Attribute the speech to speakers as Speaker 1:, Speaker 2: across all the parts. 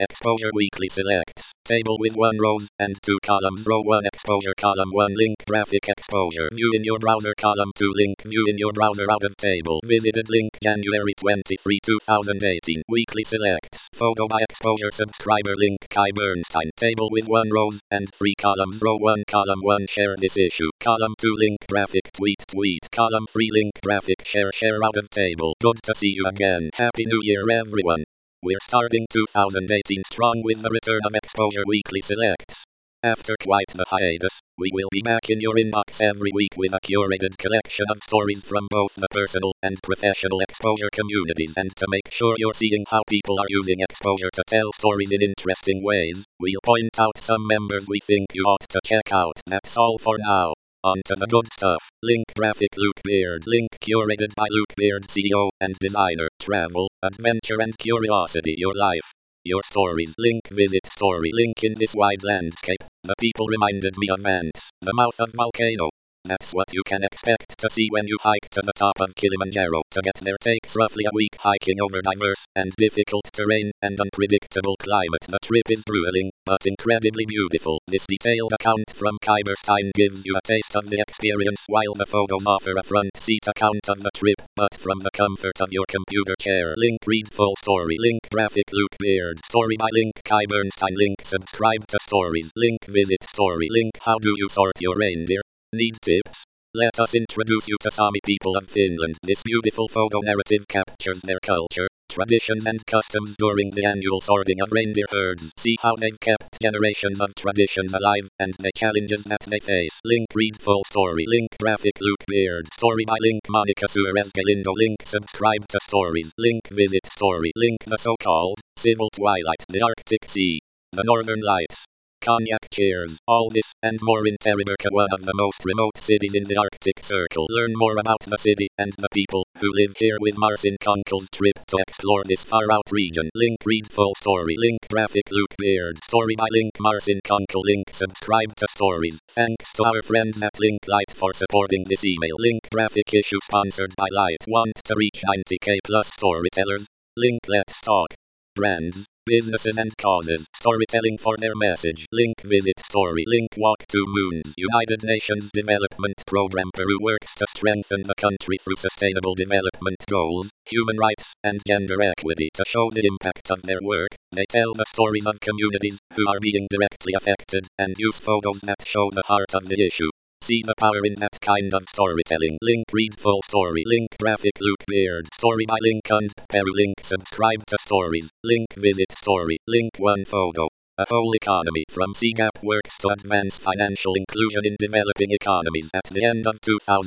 Speaker 1: Exposure weekly selects. Table with 1 rows and 2 columns. Row 1 exposure, column 1 link graphic exposure. View in your browser, column 2 link. View in your browser out of table. Visited link January 23, 2018. Weekly selects. Photo by exposure subscriber link Kai Bernstein. Table with 1 rows and 3 columns. Row 1 column 1 share this issue. Column 2 link graphic tweet. Column 3 link graphic share out of table. Good to see you again. Happy New Year everyone. We're starting 2018 strong with the return of Exposure Weekly Selects. After quite the hiatus, we will be back in your inbox every week with a curated collection of stories from both the personal and professional exposure communities. And to make sure you're seeing how people are using exposure to tell stories in interesting ways, we'll point out some members we think you ought to check out. That's all for now. On to the good stuff. Link graphic Luke Beard. Link curated by Luke Beard, CEO and designer. Travel, adventure and curiosity. Your life, your stories. Link visit story. Link in this wide landscape. The people reminded me of ants. The mouth of volcano. That's what you can expect to see when you hike to the top of Kilimanjaro. To get there takes roughly a week hiking over diverse and difficult terrain and unpredictable climate. The trip is grueling, but incredibly beautiful. This detailed account from Kai Bernstein gives you a taste of the experience, while the photos offer a front seat account of the trip, but from the comfort of your computer chair. Link read full story. Link graphic Luke Beard. Story by link Kai Bernstein. Link subscribe to stories. Link visit story. Link how do you sort your reindeer? Need tips? Let us introduce you to Sami people of Finland. This beautiful photo narrative captures their culture, traditions and customs during the annual sorting of reindeer herds. See how they've kept generations of traditions alive and the challenges that they face. Link read full story. Link graphic Luke Beard. Story by link Monica Suarez Galindo. Link subscribe to stories. Link visit story. Link the so-called civil twilight, the Arctic Sea, the Northern Lights. Cognac cheers. All this and more in Teriberka, one of the most remote cities in the Arctic Circle. Learn more about the city and the people who live here with Marcin Konkel's trip to explore this far-out region. Link read full story. Link graphic Luke Beard. Story by link Marcin Konkel. Link subscribe to stories. Thanks to our friends at Link Light for supporting this email. Link graphic issue sponsored by Light. Want to reach 90k plus storytellers? Link let's talk brands, businesses and causes. Storytelling for their message. Link visit story. Link walk to moons. United Nations Development Program. Peru works to strengthen the country through sustainable development goals, human rights, and gender equity. To show the impact of their work, they tell the stories of communities who are being directly affected and use photos that show the heart of the issue. See the power in that kind of storytelling. Link read full story. Link graphic Luke Beard. Story by link and Peru. Link subscribe to stories. Link visit story. Link one photo. A whole economy from CGAP works to advance financial inclusion in developing economies. At the end of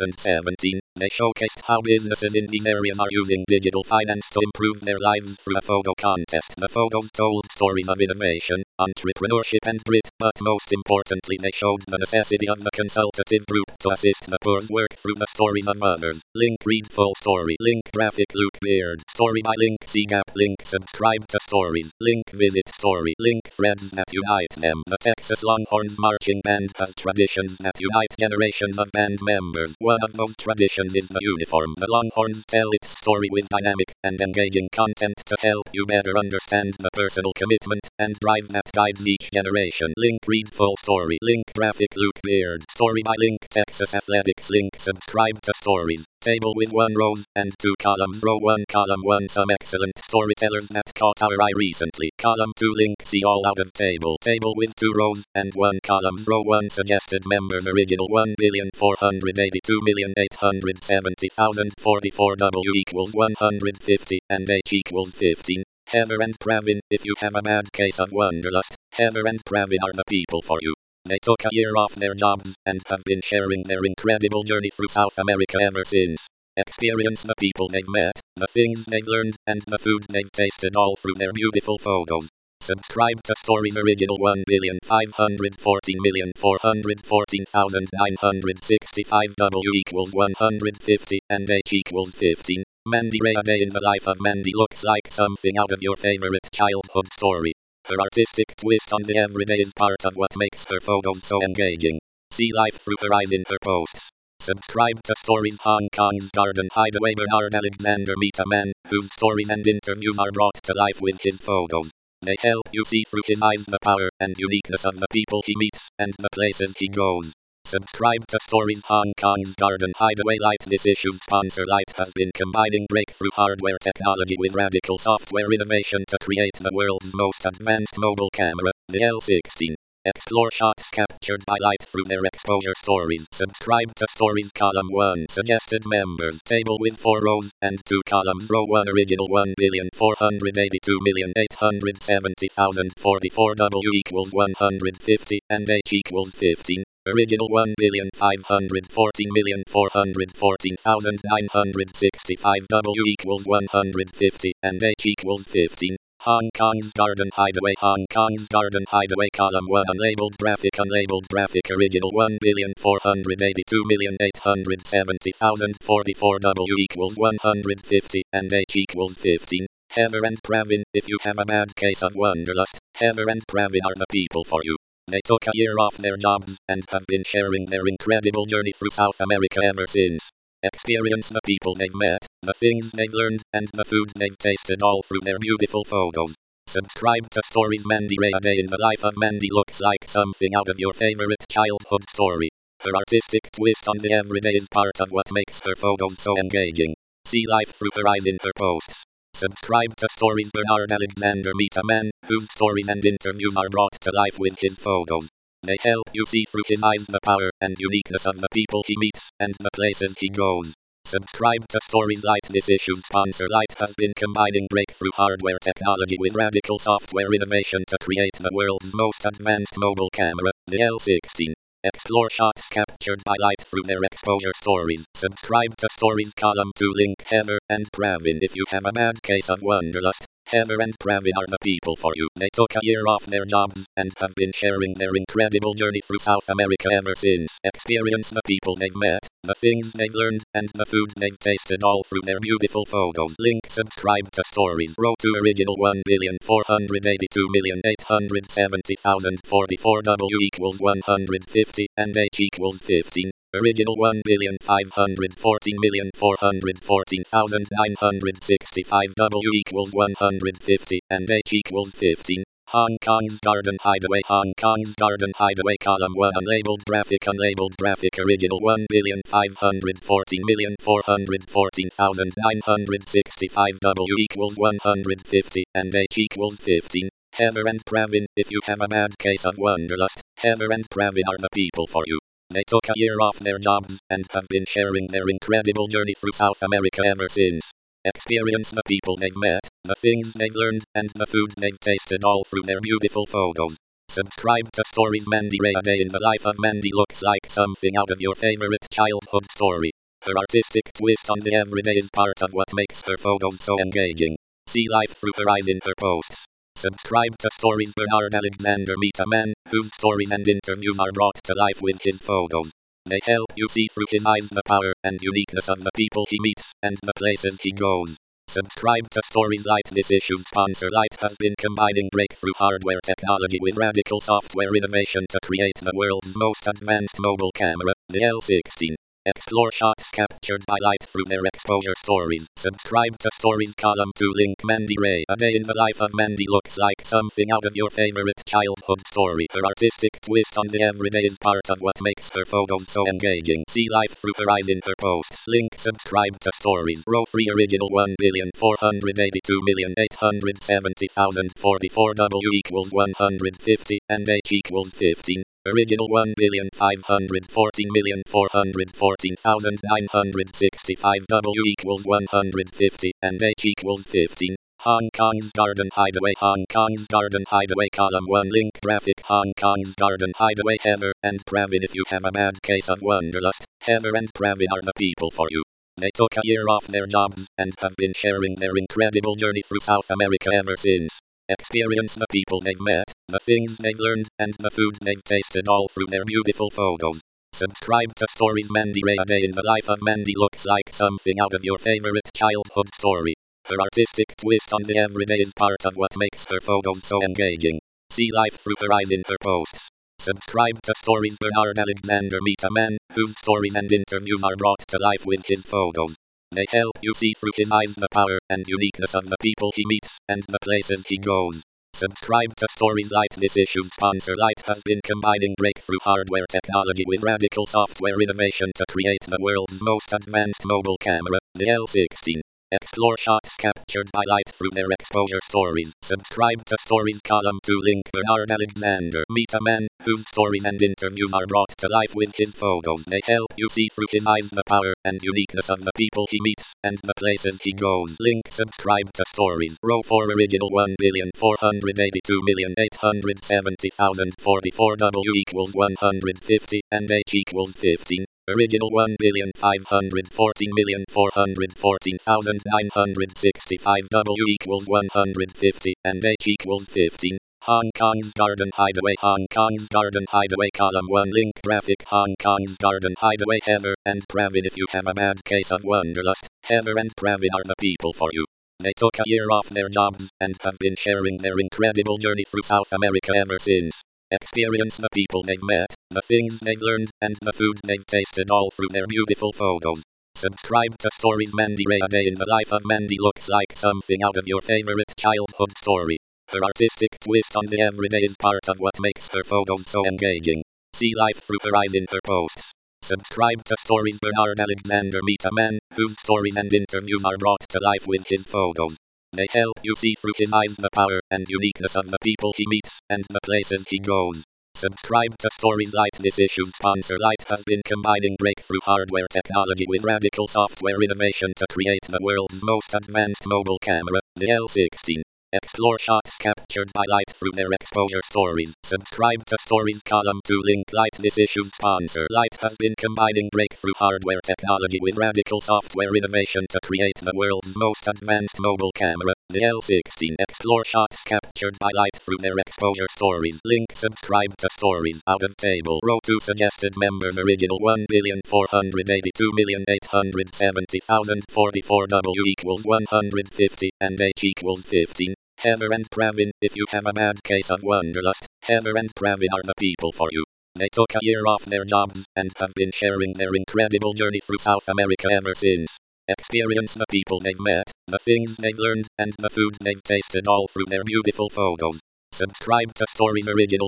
Speaker 1: 2017, they showcased how businesses in these areas are using digital finance to improve their lives through a photo contest. The photos told stories of innovation, entrepreneurship and grit, but most importantly they showed the necessity of the consultative group to assist the poor's work through the stories of others. Link read full story. Link graphic Luke Beard. Story by link CGAP. Link subscribe to stories. Link visit story. Link threads that unite them. The Texas Longhorns Marching Band has traditions that unite generations of band members. One of those traditions is the uniform. The Longhorns tell its story with dynamic and engaging content to help you better understand the personal commitment and drive that guides each generation. Link read full story. Link graphic Luke Beard. Story by link Texas Athletics. Link subscribe to stories. Table with 1 rows and 2 columns. Row 1 column 1 some excellent storytellers that caught our eye recently. Column 2 link see all out of table. Table with 2 rows and 1 column. Row 1 suggested members original 1,482,870,044 W equals 150 and H equals 15. Heather and Pravin, if you have a bad case of wanderlust, Heather and Pravin are the people for you. They took a year off their jobs and have been sharing their incredible journey through South America ever since. Experience the people they've met, the things they've learned, and the food they've tasted all through their beautiful photos. Subscribe to Stories Original 1,514,414,965 W equals 150 and H equals 15. Mandy Ray. A day in the life of Mandy looks like something out of your favorite childhood story. Her artistic twist on the everyday is part of what makes her photos so engaging. See life through her eyes in her posts. Subscribe to Stories Hong Kong's Garden Hideaway. Bernard Alexander. Meet a man whose stories and interviews are brought to life with his photos. They help you see through his eyes the power and uniqueness of the people he meets and the places he goes. Subscribe to Stories. Hong Kong's Garden Hideaway Light. This issue's sponsor Light has been combining breakthrough hardware technology with radical software innovation to create the world's most advanced mobile camera, the L16. Explore shots captured by light through their exposure stories. Subscribe to Stories Column 1. Suggested members. Table with 4 rows and 2 columns. Row 1 original 1,482,870,044. W equals 150 and H equals 15. Original 1,514,414,965. W equals 150 and H equals 15. Hong Kong's Garden Hideaway. Hong Kong's Garden Hideaway. Column 1. Unlabeled graphic. Original 1,480,870,044. W equals 150 and H equals 15. Heather and Pravin. If you have a bad case of wanderlust, Heather and Pravin are the people for you. They took a year off their jobs and have been sharing their incredible journey through South America ever since. Experience the people they've met, the things they've learned, and the food they've tasted, all through their beautiful photos. Subscribe to Stories. Mandy Ray. A day in the life of Mandy looks like something out of your favorite childhood story. Her artistic twist on the everyday is part of what makes her photos so engaging. See life through her eyes in her posts. Subscribe to Stories. Bernard Alexander. Meet a man whose stories and interviews are brought to life with his photos. They help you see through his eyes the power and uniqueness of the people he meets and the places he goes. Subscribe to Stories. Light. This issue's sponsor Light has been combining breakthrough hardware technology with radical software innovation to create the world's most advanced mobile camera, the L16. Explore shots captured by light through their exposure stories. Subscribe to Stories Column 2. Link. Heather and Pravin. If you have a bad case of wanderlust, Heather and Pravin are the people for you. They took a year off their jobs and have been sharing their incredible journey through South America ever since. Experience the people they've met, the things they've learned, and the food they've tasted, all through their beautiful photos. Link. Subscribe to Stories. Row 2 original 1,482,870,044. W equals 150 and H equals 15. Original 1,514,414,965. W equals 150 and H equals 15. Hong Kong's Garden Hideaway. Hong Kong's Garden Hideaway. Column 1. Unlabeled graphic. Original 1,514,414,965. W equals 150 and H equals 15. Heather and Pravin. If you have a bad case of wanderlust, Heather and Pravin are the people for you. They took a year off their jobs and have been sharing their incredible journey through South America ever since. Experience the people they've met, the things they've learned, and the food they've tasted, all through their beautiful photos. Subscribe to Stories. Mandy Ray. A day in the life of Mandy looks like something out of your favorite childhood story. Her artistic twist on the everyday is part of what makes her photos so engaging. See life through her eyes in her posts. Subscribe to Stories. Bernard Alexander. Meet a man whose stories and interviews are brought to life with his photos. They help you see through his eyes the power and uniqueness of the people he meets and the places he goes. Subscribe to Stories. Light. This issue's sponsor Light has been combining breakthrough hardware technology with radical software innovation to create the world's most advanced mobile camera, the L16. Explore shots captured by light through their exposure stories. Subscribe to Stories Column 2. Link. Mandy Ray. A day in the life of Mandy looks like something out of your favorite childhood story. Her artistic twist on the everyday is part of what makes her photos so engaging. See life through her eyes in her posts. Link. Subscribe to Stories. Row 3 original 1,482,870,044. W equals 150 and H equals 15. Original 1,514,414,965. W equals 150 and H equals 15. Hong Kong's Garden Hideaway. Hong Kong's Garden Hideaway. Column 1. Link. Graphic. Hong Kong's Garden Hideaway. Heather and Pravin. If you have a bad case of wanderlust, Heather and Pravin are the people for you. They took a year off their jobs and have been sharing their incredible journey through South America ever since. Experience the people they've met, the things they've learned, and the food they've tasted, all through their beautiful photos. Subscribe to Stories. Mandy Ray. A day in the life of Mandy looks like something out of your favorite childhood story. Her artistic twist on the everyday is part of what makes her photos so engaging. See life through her eyes in her posts. Subscribe to Stories. Bernard Alexander. Meet a man whose stories and interviews are brought to life with his photos. They help you see through his eyes the power and uniqueness of the people he meets and the places he goes. Subscribe to Stories Light. This issue's sponsor Light has been combining breakthrough hardware technology with radical software innovation to create the world's most advanced mobile camera, the L16. Explore shots captured by light through their exposure stories. Subscribe to Stories Column 2 link. Bernard Alexander. Meet a man whose stories and interviews are brought to life with his photos. They help you see through his eyes the power and uniqueness of the people he meets and the places he goes. Link. Subscribe to Stories. Row 4 original 1,482,870,044 W equals 150 and H equals 15. Original 1,514,414,965 W equals 150 and H equals 15. Hong Kong's Garden Hideaway. Hong Kong's Garden Hideaway. Column 1 link graphic. Hong Kong's Garden Hideaway. Heather and Pravin. If you have a bad case of wanderlust, Heather and Pravin are the people for you. They took a year off their jobs and have been sharing their incredible journey through South America ever since. Experience the people they've met, the things they've learned, and the food they've tasted, all through their beautiful photos. Subscribe to Stories Mandy Ray. A day in the life of Mandy looks like something out of your favorite childhood story. Her artistic twist on the everyday is part of what makes her photos so engaging. See life through her eyes in her posts. Subscribe to Stories. Bernard Alexander. Meet a man whose stories and interviews are brought to life with his photos. They help you see through his eyes the power and uniqueness of the people he meets and the places he goes. Subscribe to Stories Light. This issue's sponsor Light has been combining breakthrough hardware technology with radical software innovation to create the world's most advanced mobile camera, the L16. Explore shots captured by light through their exposure stories. Subscribe to Stories Column 2 link. Light. This issue's sponsor Light has been combining breakthrough hardware technology with radical software innovation to create the world's most advanced mobile camera, the L16. Explore shots captured by light through their exposure stories. Link. Subscribe to Stories. Out of table. Row 2 suggested members. Original 1,482,870,044 W equals 150 and H equals 15. Heather and Pravin. If you have a bad case of wanderlust, Heather and Pravin are the people for you. They took a year off their jobs and have been sharing their incredible journey through South America ever since. Experience the people they've met, the things they've learned, and the food they've tasted, all through their beautiful photos. Subscribe to Stories. Original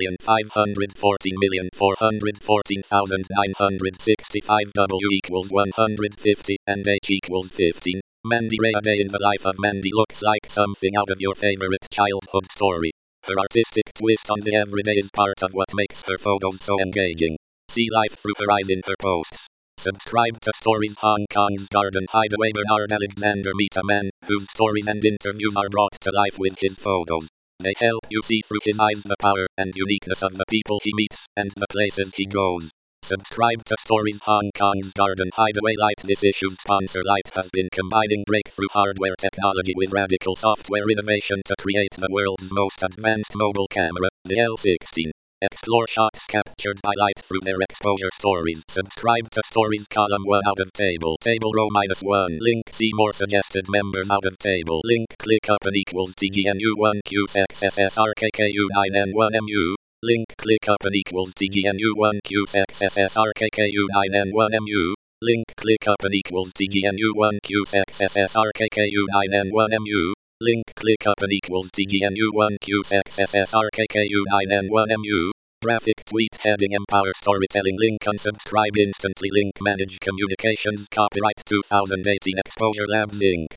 Speaker 1: 1,514,414,965 W equals 150 and H equals 15. Mandy Ray. A day in the life of Mandy looks like something out of your favorite childhood story. Her artistic twist on the everyday is part of what makes her photos so engaging. See life through her eyes in her posts. Subscribe to Stories. Hong Kong's Garden Hideaway. Bernard Alexander. Meet a man whose stories and interviews are brought to life with his photos. They help you see through his eyes the power and uniqueness of the people he meets and the places he goes. Subscribe to Stories. Hong Kong's Garden Hideaway. Light. This issue's sponsor Light has been combining breakthrough hardware technology with radical software innovation to create the world's most advanced mobile camera, the L16. Explore shots captured by light through their exposure stories. Subscribe to Stories Column 1 out of table. Table row -1 link. See more suggested members out of table link. Click up and equals TGNU1QXSSRKKU9N1MU. Link. Click up and equals TGNU1QXSSRKKU9N1MU. Link. Click up and equals TGNU1QXSSRKKU9N1MU. Link. Click up and equals TGNU1QXSSRKKU9N1MU. Graphic tweet heading Empower Storytelling. Link. Unsubscribe instantly. Link. Manage Communications. Copyright 2018 Exposure Labs Inc.